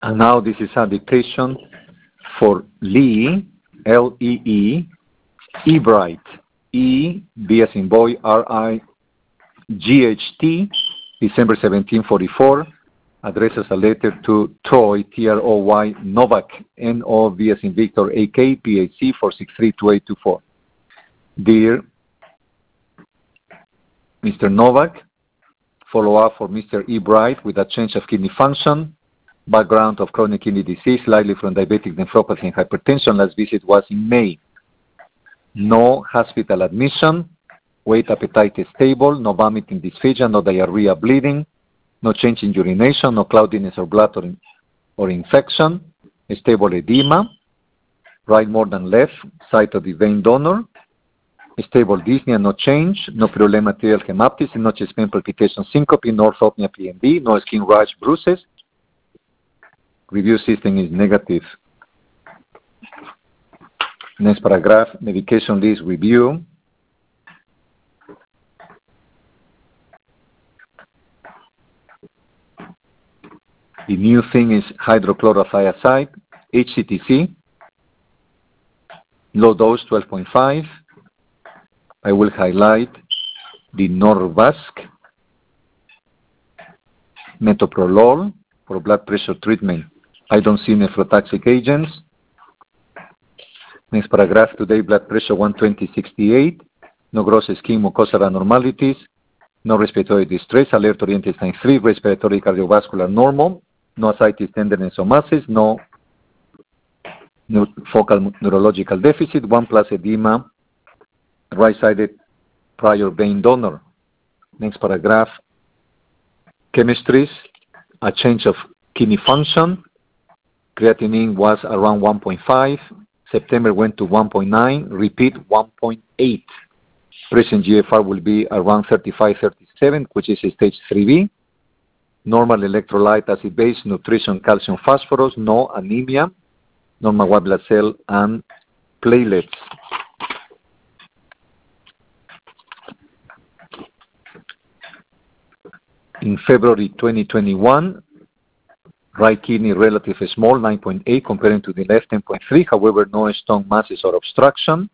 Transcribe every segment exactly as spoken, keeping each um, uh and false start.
And now this is a dictation for Lee, L E E, Ebright, E, B as in boy, R I G H T, December seventeen forty-four, addresses a letter to Troy, T R O Y, Novak, N O V as in Victor, A K, P H C four six three two eight two four. Dear Mister Novak, follow up for Mister Ebright with a change of kidney function, background of chronic kidney disease, likely from diabetic nephropathy and hypertension. Last visit was in May. No hospital admission. Weight, appetite is stable. No vomiting, dysphagia, no diarrhea, bleeding. No change in urination. No cloudiness or blood or, in, or infection. Stable edema. Right more than left. Site of the vein donor. Stable dyspnea, no change. No purulent material hemoptysis. No chest pain, palpitation, syncope. No orthopnea, P M D. No skin rash, bruises. Review system is negative. Next paragraph, medication list review. The new thing is hydrochlorothiazide, H C T C, low dose twelve point five. I will highlight the Norvasc, metoprolol for blood pressure treatment. I don't see nephrotoxic agents. Next paragraph, today blood pressure one twenty sixty-eight, no gross skin mucosal abnormalities, no respiratory distress, alert oriented sign three, respiratory cardiovascular normal, no ascites, tenderness or masses, no focal neurological deficit, one plus edema, right-sided prior vein donor. Next paragraph, chemistries, a change of kidney function, creatinine was around one point five, September went to one point nine, repeat one point eight. Present G F R will be around thirty-five, thirty-seven, which is stage three B. Normal electrolyte, acid base, nutrition, calcium, phosphorus, no anemia, normal white blood cell, and platelets. In February twenty twenty-one, right kidney relative small, nine point eight, comparing to the left, ten point three. However, no stone masses or obstruction.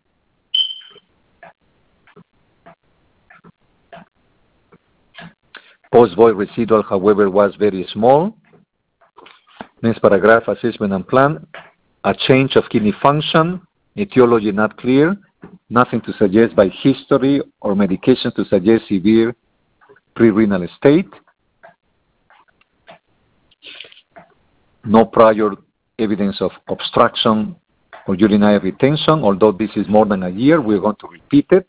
Post-void residual, however, was very small. Next paragraph, assessment and plan. A change of kidney function, etiology not clear. Nothing to suggest by history or medication to suggest severe pre-renal state. No prior evidence of obstruction or urinary retention. Although this is more than a year, we're going to repeat it.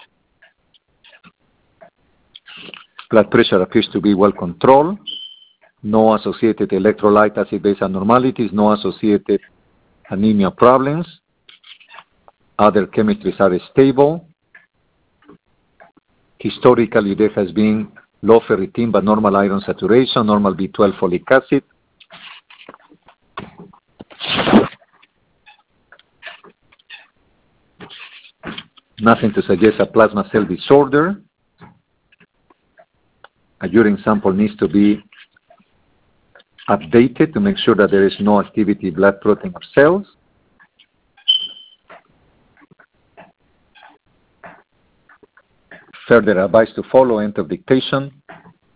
Blood pressure appears to be well controlled. No associated electrolyte acid-base abnormalities. No associated anemia problems. Other chemistries are stable. Historically, there has been low ferritin but normal iron saturation, normal B twelve folic acid. Nothing to suggest a plasma cell disorder. A urine sample needs to be updated to make sure that there is no activity, blood, protein, or cells. Further advice to follow, end of dictation.